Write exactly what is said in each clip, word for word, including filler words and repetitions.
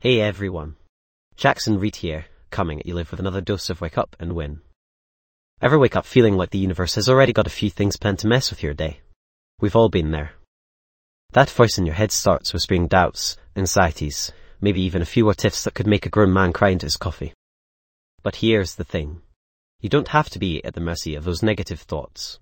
Hey everyone, Jackson Reed here, coming at you live with another dose of Wake Up and Win. Ever wake up feeling like the universe has already got a few things planned to mess with your day? We've all been there. That voice in your head starts whispering doubts, anxieties, maybe even a few what ifs that could make a grown man cry into his coffee. But here's the thing. You don't have to be at the mercy of those negative thoughts.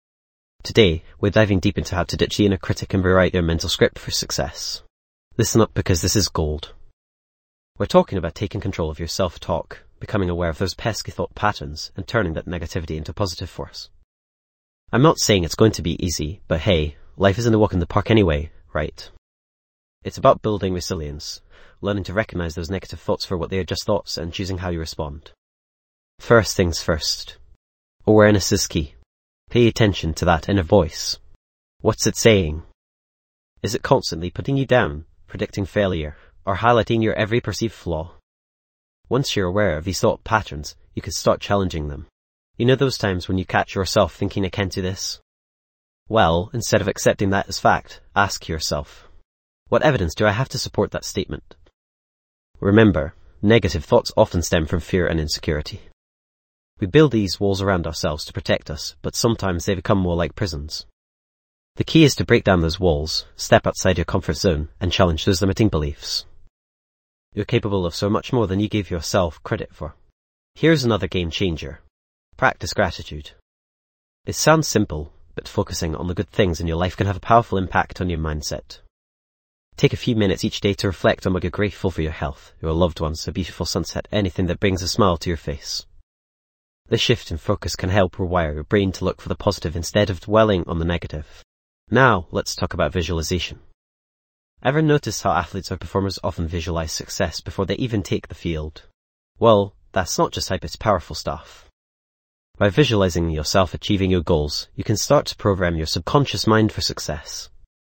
Today, we're diving deep into how to ditch the inner critic and rewrite your mental script for success. Listen up because this is gold. We're talking about taking control of your self-talk, becoming aware of those pesky thought patterns, and turning that negativity into positive force. I'm not saying it's going to be easy, but hey, life isn't a walk in the park anyway, right? It's about building resilience, learning to recognize those negative thoughts for what they are, just thoughts, and choosing how you respond. First things first. Awareness is key. Pay attention to that inner voice. What's it saying? Is it constantly putting you down, predicting failure, or highlighting your every perceived flaw? Once you're aware of these thought patterns, you can start challenging them. You know those times when you catch yourself thinking I can't do this? Well, instead of accepting that as fact, ask yourself, what evidence do I have to support that statement? Remember, negative thoughts often stem from fear and insecurity. We build these walls around ourselves to protect us, but sometimes they become more like prisons. The key is to break down those walls, step outside your comfort zone, and challenge those limiting beliefs. You're capable of so much more than you give yourself credit for. Here's another game changer. Practice gratitude. It sounds simple, but focusing on the good things in your life can have a powerful impact on your mindset. Take a few minutes each day to reflect on what you're grateful for: your health, your loved ones, a beautiful sunset, anything that brings a smile to your face. This shift in focus can help rewire your brain to look for the positive instead of dwelling on the negative. Now, let's talk about visualization. Ever notice how athletes or performers often visualize success before they even take the field? Well, that's not just hype, it's powerful stuff. By visualizing yourself achieving your goals, you can start to program your subconscious mind for success.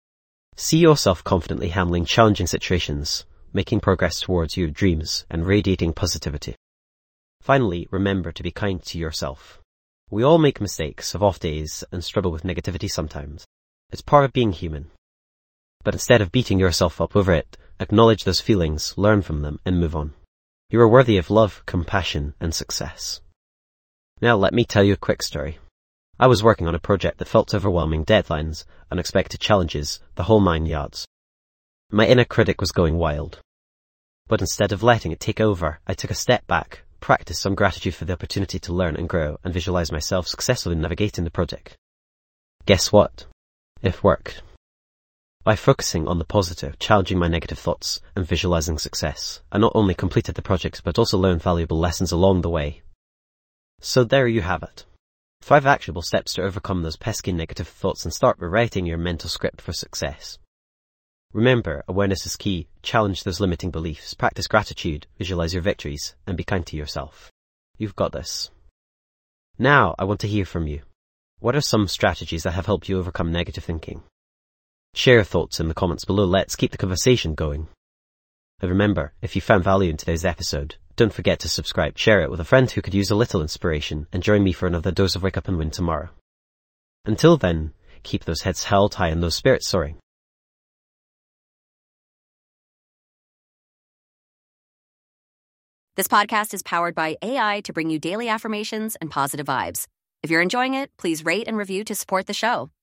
See yourself confidently handling challenging situations, making progress towards your dreams, and radiating positivity. Finally, remember to be kind to yourself. We all make mistakes, have off days, and struggle with negativity sometimes. It's part of being human. But instead of beating yourself up over it, acknowledge those feelings, learn from them, and move on. You are worthy of love, compassion, and success. Now let me tell you a quick story. I was working on a project that felt overwhelming: deadlines, unexpected challenges, the whole nine yards. My inner critic was going wild. But instead of letting it take over, I took a step back, practiced some gratitude for the opportunity to learn and grow, and visualize myself successfully navigating the project. Guess what? It worked. By focusing on the positive, challenging my negative thoughts, and visualizing success, I not only completed the project but also learned valuable lessons along the way. So there you have it. Five actionable steps to overcome those pesky negative thoughts and start rewriting your mental script for success. Remember, awareness is key. Challenge those limiting beliefs, practice gratitude, visualize your victories, and be kind to yourself. You've got this. Now, I want to hear from you. What are some strategies that have helped you overcome negative thinking? Share your thoughts in the comments below. Let's keep the conversation going. And remember, if you found value in today's episode, don't forget to subscribe, share it with a friend who could use a little inspiration, and join me for another dose of Wake Up and Win tomorrow. Until then, keep those heads held high and those spirits soaring. This podcast is powered by A I to bring you daily affirmations and positive vibes. If you're enjoying it, please rate and review to support the show.